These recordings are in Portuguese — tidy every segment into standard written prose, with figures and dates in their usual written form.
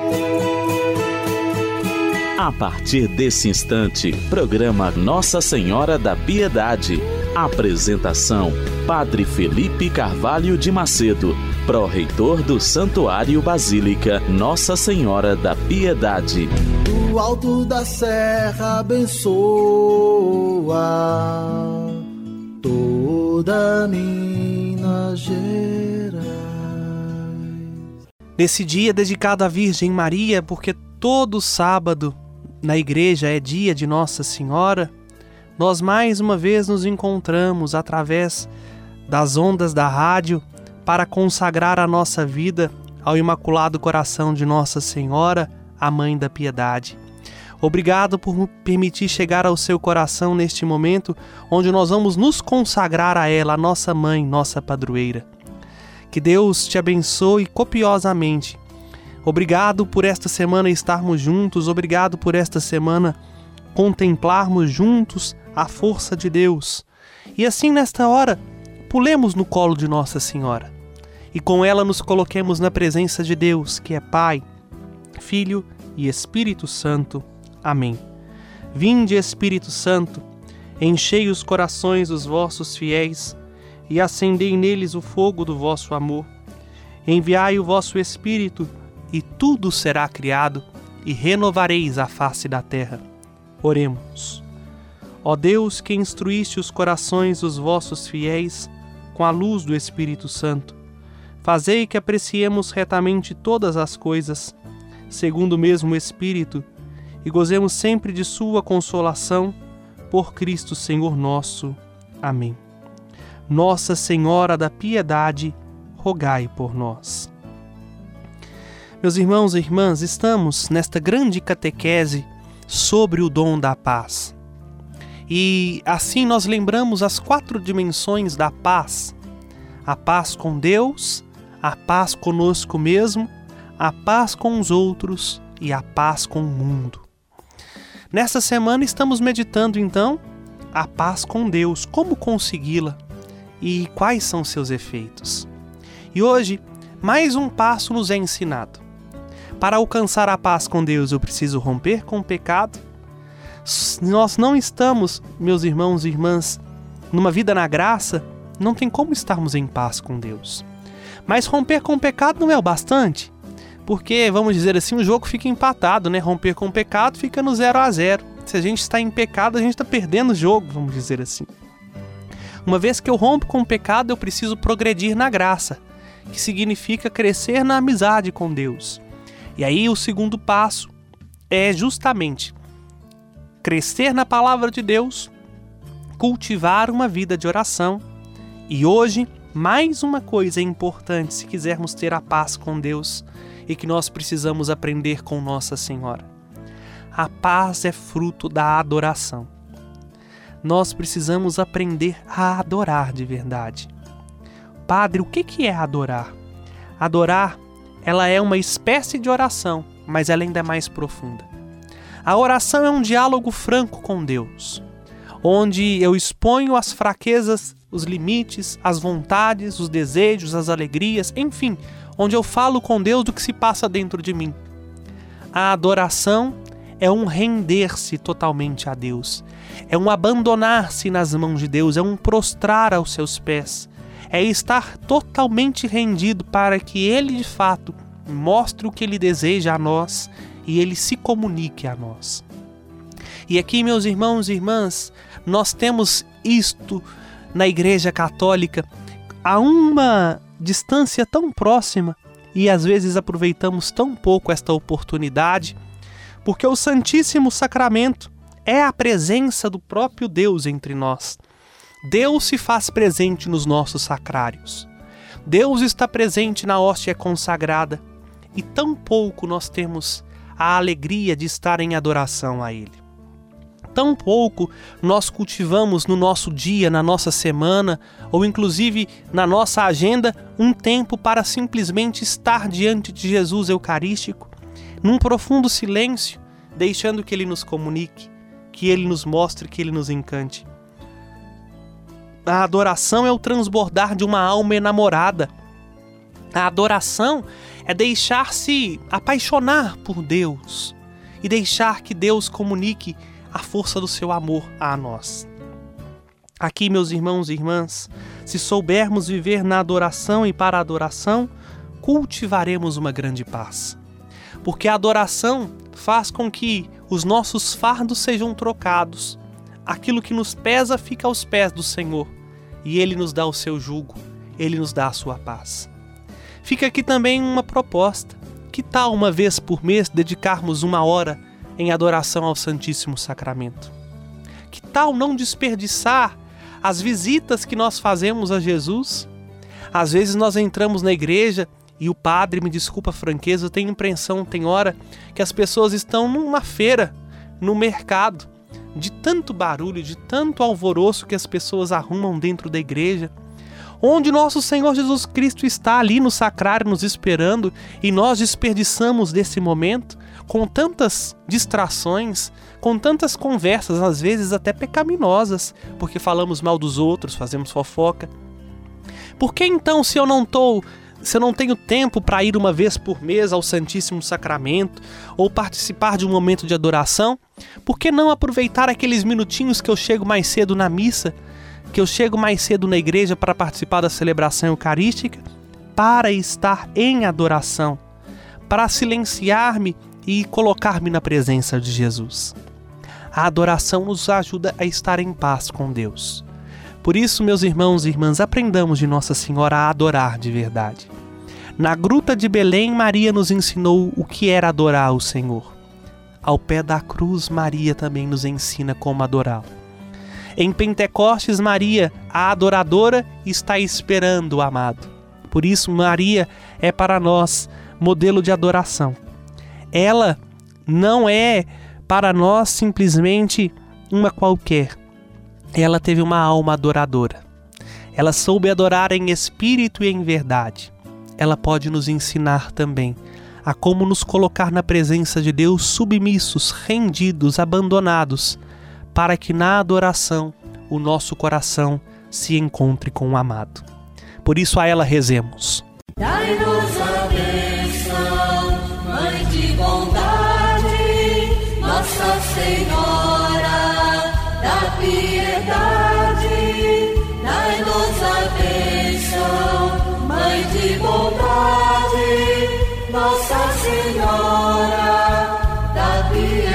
A partir desse instante, programa Nossa Senhora da Piedade. Apresentação: Padre Felipe Carvalho de Macedo, pró-reitor do Santuário Basílica Nossa Senhora da Piedade. Do alto da serra abençoa toda Minas Gerais. Nesse dia dedicado à Virgem Maria, porque todo sábado na igreja é dia de Nossa Senhora, nós mais uma vez nos encontramos através das ondas da rádio para consagrar a nossa vida ao Imaculado Coração de Nossa Senhora, a Mãe da Piedade. Obrigado por permitir chegar ao seu coração neste momento onde nós vamos nos consagrar a ela, a nossa mãe, nossa padroeira. Que Deus te abençoe copiosamente. Obrigado por esta semana estarmos juntos, obrigado por esta semana contemplarmos juntos a força de Deus. E assim, nesta hora, pulemos no colo de Nossa Senhora e com ela nos coloquemos na presença de Deus, que é Pai, Filho e Espírito Santo. Amém. Vinde, Espírito Santo, enchei os corações dos vossos fiéis e acendei neles o fogo do vosso amor. Enviai o vosso Espírito e tudo será criado e renovareis a face da terra. Oremos. Ó Deus, que instruíste os corações dos vossos fiéis com a luz do Espírito Santo, fazei que apreciemos retamente todas as coisas, segundo o mesmo Espírito, e gozemos sempre de sua consolação, por Cristo Senhor nosso. Amém. Nossa Senhora da Piedade, rogai por nós. Meus irmãos e irmãs, estamos nesta grande catequese sobre o dom da paz. E assim nós lembramos as 4 dimensões da paz: a paz com Deus, a paz conosco mesmo, a paz com os outros e a paz com o mundo. Nesta semana estamos meditando então a paz com Deus, como consegui-la e quais são seus efeitos. E hoje, mais um passo nos é ensinado. Para alcançar a paz com Deus, eu preciso romper com o pecado. Nós não estamos, meus irmãos e irmãs, numa vida na graça, não tem como estarmos em paz com Deus. Mas romper com o pecado não é o bastante, porque, vamos dizer assim, o jogo fica empatado, né? Romper com o pecado fica no 0-0. Se a gente está em pecado, a gente está perdendo o jogo, vamos dizer assim. Uma vez que eu rompo com o pecado, eu preciso progredir na graça, que significa crescer na amizade com Deus. E aí o segundo passo é justamente crescer na palavra de Deus, cultivar uma vida de oração. E hoje, mais uma coisa importante se quisermos ter a paz com Deus e que nós precisamos aprender com Nossa Senhora. A paz é fruto da adoração. Nós precisamos aprender a adorar de verdade. Padre, o que é adorar? Adorar, ela é uma espécie de oração, mas ela ainda é mais profunda. A oração é um diálogo franco com Deus, onde eu exponho as fraquezas, os limites, as vontades, os desejos, as alegrias, enfim, onde eu falo com Deus do que se passa dentro de mim. A adoração é um render-se totalmente a Deus, é um abandonar-se nas mãos de Deus, é um prostrar aos seus pés, é estar totalmente rendido para que Ele de fato mostre o que Ele deseja a nós e Ele se comunique a nós. E aqui, meus irmãos e irmãs, nós temos isto na Igreja Católica a uma distância tão próxima e às vezes aproveitamos tão pouco esta oportunidade, porque o Santíssimo Sacramento é a presença do próprio Deus entre nós. Deus se faz presente nos nossos sacrários. Deus está presente na hóstia consagrada e tão pouco nós temos a alegria de estar em adoração a Ele. Tão pouco nós cultivamos no nosso dia, na nossa semana, ou inclusive na nossa agenda, um tempo para simplesmente estar diante de Jesus Eucarístico, num profundo silêncio, deixando que Ele nos comunique, que Ele nos mostre, que Ele nos encante. A adoração é o transbordar de uma alma enamorada. A adoração é deixar-se apaixonar por Deus e deixar que Deus comunique a força do seu amor a nós. Aqui, meus irmãos e irmãs, se soubermos viver na adoração e para a adoração, cultivaremos uma grande paz. Porque a adoração faz com que os nossos fardos sejam trocados. Aquilo que nos pesa fica aos pés do Senhor, e Ele nos dá o seu jugo, Ele nos dá a sua paz. Fica aqui também uma proposta. Que tal uma vez por mês dedicarmos 1 hora em adoração ao Santíssimo Sacramento? Que tal não desperdiçar as visitas que nós fazemos a Jesus? Às vezes nós entramos na igreja e o padre, me desculpa a franqueza, eu tenho impressão, tem hora, que as pessoas estão numa feira, no mercado, de tanto barulho, de tanto alvoroço que as pessoas arrumam dentro da igreja, onde nosso Senhor Jesus Cristo está ali no sacrário nos esperando, e nós desperdiçamos desse momento com tantas distrações, com tantas conversas, às vezes até pecaminosas, porque falamos mal dos outros, fazemos fofoca. Por que então, se eu não tenho tempo para ir uma vez por mês ao Santíssimo Sacramento ou participar de um momento de adoração, por que não aproveitar aqueles minutinhos que eu chego mais cedo na missa, que eu chego mais cedo na igreja para participar da celebração eucarística, para estar em adoração, para silenciar-me e colocar-me na presença de Jesus? A adoração nos ajuda a estar em paz com Deus. Por isso, meus irmãos e irmãs, aprendamos de Nossa Senhora a adorar de verdade. Na gruta de Belém, Maria nos ensinou o que era adorar o Senhor. Ao pé da cruz, Maria também nos ensina como adorá-lo. Em Pentecostes, Maria, a adoradora, está esperando o amado. Por isso, Maria é para nós modelo de adoração. Ela não é para nós simplesmente uma qualquer. Ela teve uma alma adoradora. Ela soube adorar em espírito e em verdade. Ela pode nos ensinar também a como nos colocar na presença de Deus submissos, rendidos, abandonados, para que na adoração o nosso coração se encontre com o amado. Por isso a ela rezemos. Dai-nos a bênção, Mãe de bondade, Nossa Senhora da piedade. Dai-nos a bênção, Mãe de bondade, Nossa Senhora da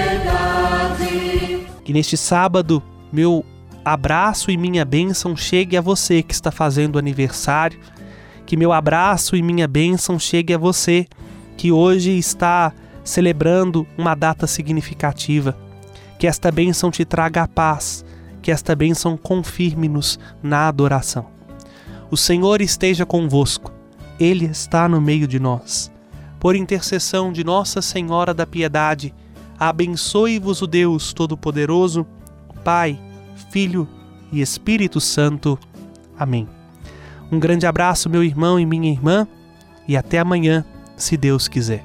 piedade. Que neste sábado, meu abraço e minha bênção chegue a você que está fazendo aniversário. Que meu abraço e minha bênção chegue a você que hoje está celebrando uma data significativa. Que esta bênção te traga a paz, que esta bênção confirme-nos na adoração. O Senhor esteja convosco, Ele está no meio de nós. Por intercessão de Nossa Senhora da Piedade, abençoe-vos o Deus Todo-Poderoso, Pai, Filho e Espírito Santo. Amém. Um grande abraço, meu irmão e minha irmã, e até amanhã, se Deus quiser.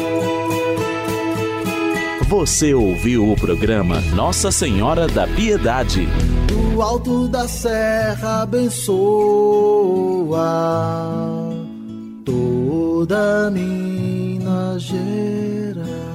Você ouviu o programa Nossa Senhora da Piedade. Do alto da serra abençoa toda Minas Gerais.